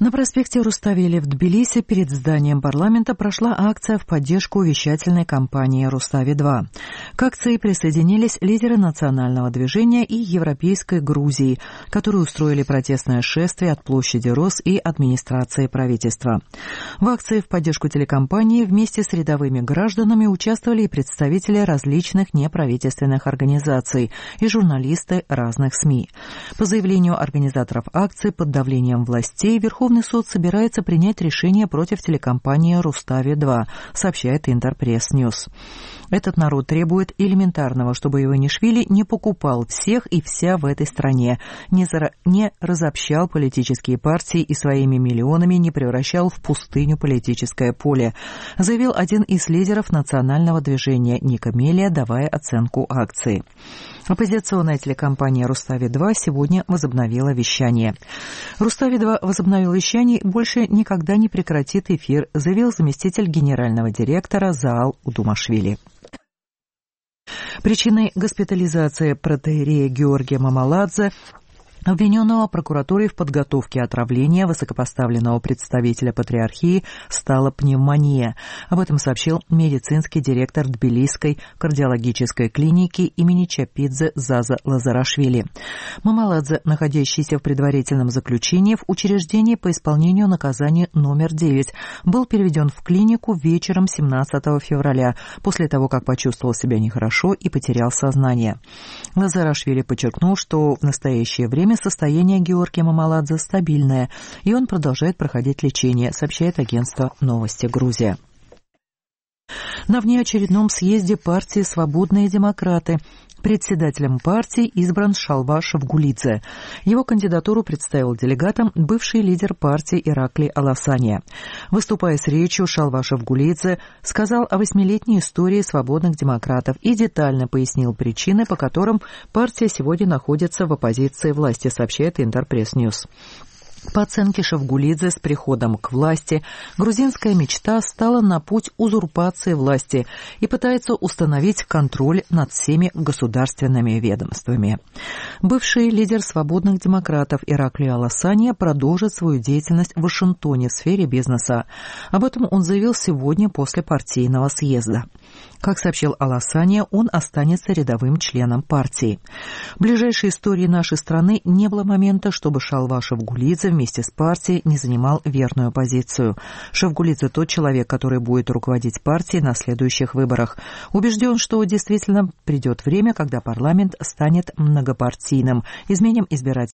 На проспекте Руставели в Тбилиси перед зданием парламента прошла акция в поддержку вещательной кампании «Рустави-2». К акции присоединились лидеры национального движения и Европейской Грузии, которые устроили протестное шествие от площади Рос и администрации правительства. В акции в поддержку телекомпании вместе с рядовыми гражданами участвовали и представители различных неправительственных организаций и журналисты разных СМИ. По заявлению организаторов акции, под давлением властей Верховный суд собирается принять решение против телекомпании «Рустави-2», сообщает Интерпресс-Ньюс. Этот народ требует элементарного, чтобы Иванишвили не покупал всех и вся в этой стране, не разобщал политические партии и своими миллионами не превращал в пустыню политическое поле, заявил один из лидеров национального движения Ника Мелия, давая оценку акции. Оппозиционная телекомпания «Рустави-2» сегодня возобновила вещание. «Рустави-2» возобновил вещание и больше никогда не прекратит эфир, заявил заместитель генерального директора Заал Удумашвили. Причиной госпитализации протоиерея Георгия Мамаладзе, обвиненного прокуратурой в подготовке отравления высокопоставленного представителя патриархии, стала пневмония. Об этом сообщил медицинский директор Тбилисской кардиологической клиники имени Чапидзе Заза Лазарашвили. Мамаладзе, находящийся в предварительном заключении в учреждении по исполнению наказания номер 9, был переведен в клинику вечером 17 февраля, после того, как почувствовал себя нехорошо и потерял сознание. Лазарашвили подчеркнул, что в настоящее время состояние Георгия Мамаладзе стабильное, и он продолжает проходить лечение, сообщает агентство «Новости Грузия». На внеочередном съезде партии «Свободные демократы» председателем партии избран Шалва Шавгулидзе. Его кандидатуру представил делегатам бывший лидер партии Иракли Аласания. Выступая с речью, Шалва Шавгулидзе сказал о 8-летней истории свободных демократов и детально пояснил причины, по которым партия сегодня находится в оппозиции власти, сообщает Интерпресс-Ньюс. По оценке Шавгулидзе, с приходом к власти грузинская мечта стала на путь узурпации власти и пытается установить контроль над всеми государственными ведомствами. Бывший лидер свободных демократов Иракли Аласания продолжит свою деятельность в Вашингтоне в сфере бизнеса. Об этом он заявил сегодня после партийного съезда. Как сообщил Аласания, он останется рядовым членом партии. В ближайшей истории нашей страны не было момента, чтобы Шалва Шавгулидзе вместе с партией не занимал верную позицию. Шавгулидзе тот человек, который будет руководить партией на следующих выборах. Убежден, что действительно придет время, когда парламент станет многопартийным. Изменим избирательный